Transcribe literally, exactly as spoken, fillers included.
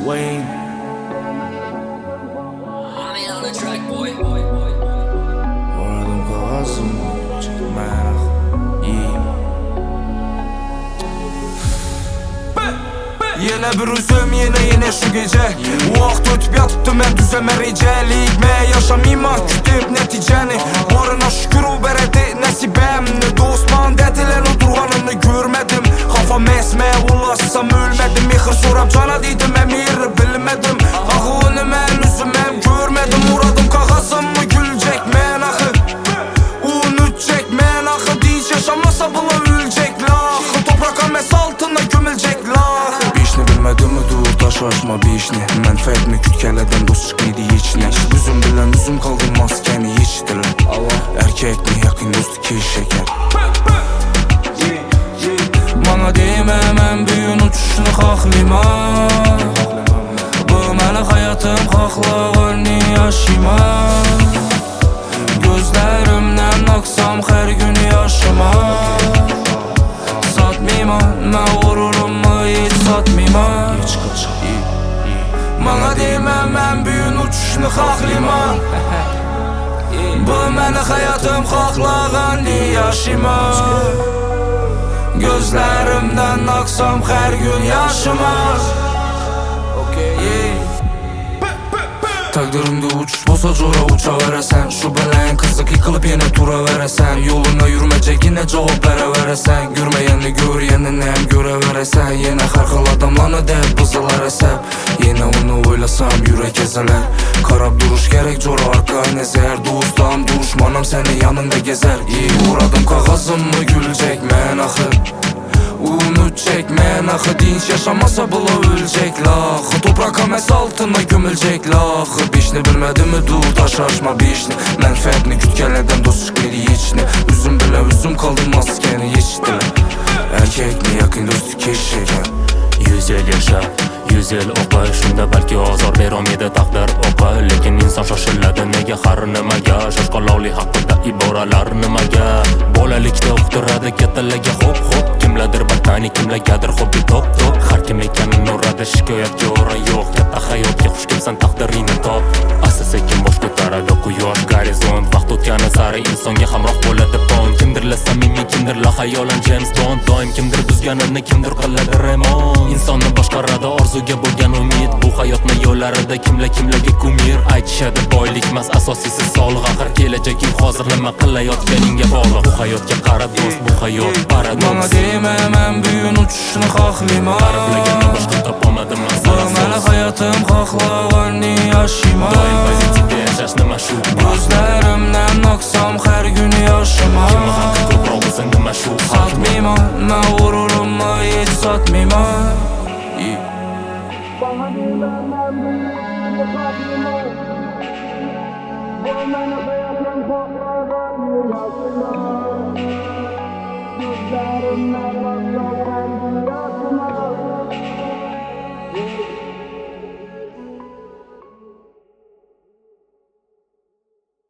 Wayne. Money on the track, boy. Oradan kağızım merak iyi. Yine bir üzüm yine yine şu gece Vaxt ötüp yatıbdım mən düzəmərəcəlik Mə yaşamayma kütüb nəticəni Barına şükür o bərədi nəsibəmni Dostman dədilən o durğanını görmədim Xafam əsməyə ulaşsam ölmədim Mixir sorab cana deydim əmir bilmədim Axı onu mən üzüməm görmədim Uradım qağazımı gülecek mən axı Unutacak mən axı Dinç yaşamasa bula ölecek laxı Toprağa məs altına gömülecek laxı Bişni bilmədim mi dur daş açma bişni Mənfəət mi kütkələdən dost çıxıydı içni Üzüm bilən üzüm qaldı maskəni içdilər Erkek mi yakın dostu ki şeker Bana demə mən büyün uçuşunu xaxlima Bu məli hayatım xaxlağını yaşıma Gözlərimdən aksam hər gün yaşıma Satmima, mən uğrurumu hiç satmima Bana demə mən büyün uçuşunu xaxlima Bu məli hayatım xaxlağını yaşıma Gözlərimdən aksam hər gün yaşıma Takdirimde uçuş olsa cora uça verəsən Şu bələyin qızıq yıkılıp yenə tura verəsən Yoluna yürüməcək yenə cavab verə verəsən Görməyəni gör, yenə nəyəm görə verəsən Yenə xərxıl adamlarına deyib bızılar əsəb Yenə onu oylasam yürək əzələr Karab duruş gerek cora arka nəzər Dostam duruşmanam səni yanında gezər İyi uğradım qağazımı gülecek mən axı Unutacak mən axı Dinç yaşamasa bula ölecek laxı Toprağa məs altına gömülecek laxı Bişni bilmədim mi dur daş açma bişni Mənfəətni kütkələrdən dost çıxıydı içni Üzüm bilə üzüm qaldı maskəni içdilər Erkek mi yakın dostu ki şeker Yüz yıl yaşa, yüz yıl oqa Shunda balki ozor berolmaydi taqdir oqa Lekin inson shoshiladi nega har nimaga Shoshqaloqlik haqida iboralar nimaga Bolalikda uqtiradi kattalarga hop hop Kimlardir batani, kimlargadir hobbi top top Har kim ekanini uradi shikoyatga o'rin yo'q Katta hayotga xush kelsan taqdiringni top Asta sekin bosh ko'taradi quyosh gorizont Vaqt o'tgani sari insonga hamroh bo'ladi pon Kimdir la samimiy, kimdir la xayolan James Bond Doim kimdir buzganini, kimdir qiladi remont Insonni boshqaradi orzuga bo'lgan umid Bu hayotni yo'llarida kimlar kimlarga kumir Aytishadi boylik mas asosiysi sog'liq Axir kelajaking hozir nima qilayotganingga bog'liq Bu hayotga qara do'st, bu hayot paradoks Bana demə mən büyün uçuşunu xaxlima Tariflagandan boshqa topolmadim man Bu məli hayatım xaxlağını yaşıma Doim pozitivda yashash nima shu Gözlərimdən aksam hər gün yaşıma Kimni haqqi ko'proq bo'lsin nima shu Satmima, mən uğrurumu hiç satmima Bana demə mən büyün uçuşunu xaxlima Bu məli hayatım xaxlağını yaşıma Gözlərimdən aksam hər gün yaşıma